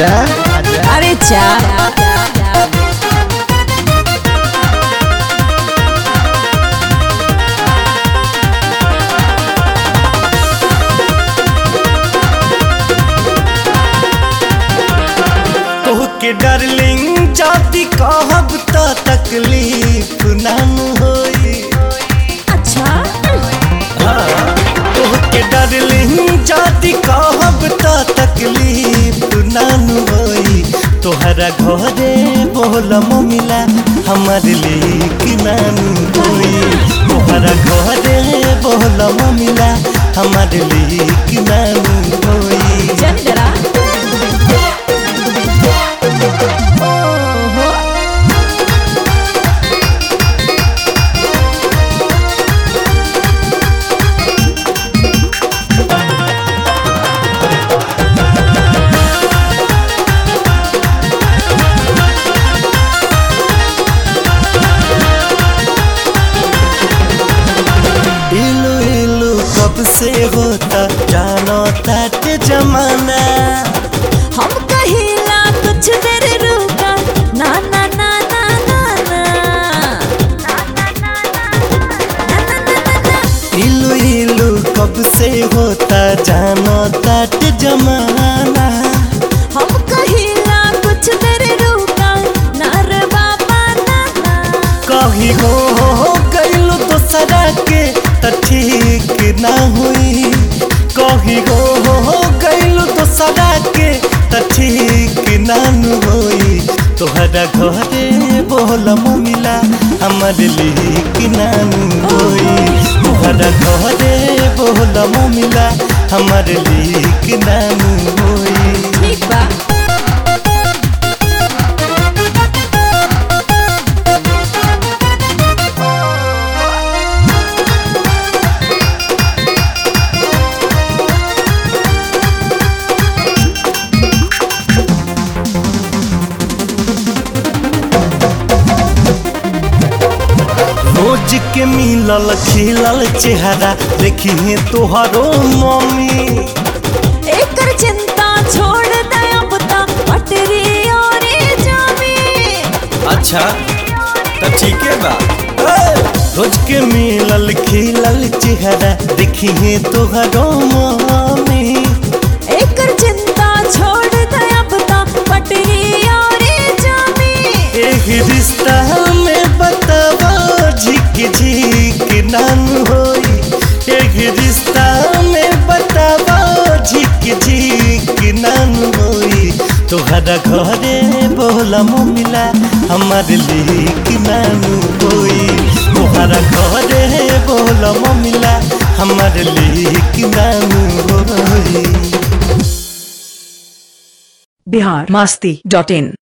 आजा अरे चा के डार्लिंग जाती कहब तो तकलीफ ना होई। अच्छा के डार्लिंग जाती कहब तो तकलीफ ना होई। तोहरा घरे बोल मिला हमार लेक नानू होई। तोहरा घरे बोल मिला हमार लेक नानू होई। जन डरा से होता जानो तात जमाना। हम कहिला कुछ देर रुका ना ना ना ना ना ना इलू इलू कब से होता जानो तात जमाना। हम कहिला कुछ देर रुका ना रे बाबा ना ना कही हो गइलू तो सदा के त ठीक ना हुई। कही हो गइलू तो सदा के त ठीक ना हुई। तोहरा घरे बोल मिला हमार लेक नानू होई। तोहरा घरे बोल मिला हमार लेक नानू होई। ठीक बा रोज के मिलल खिलल चेहरा देखिए तोहरो मम्मी। एकर चिंता छोड़ दे अब तक पटरी और जामी। अच्छा तो ठीक है बा। रोज के मिलल खिलल चेहरा देखिए तोहरो मम्मी। एकर चिंता छोड़ दे अब तक पटरी और जामी। एक रिश्ता में बतावा झिक झिक नानू होई। एक रिश्ता में बतावा झिक झिक नानू होई। तोहरा घरे बोल मिला हमार लेक नानू होई। तोहरा घरे बोल मिला हमार लेक नानू होई। biharmasti.in